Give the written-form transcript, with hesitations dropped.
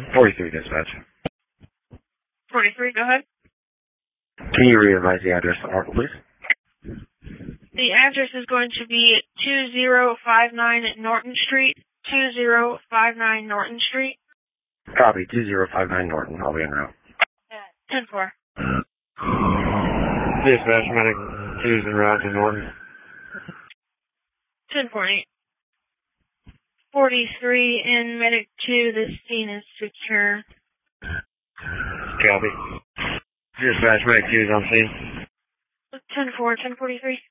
43 dispatch. 43, go ahead. Can you re-advise the address to ARPA, please? The address is going to be 2059 Norton Street. 2059 Norton Street. Copy, 2059 Norton. I'll be en route. 10-4. Dispatch, medic 2's en route to Norton. 10-4-8. 43 in medic 2, the scene is secure. Copy. Dispatch, medic 2's on scene. 10-4, 10-43.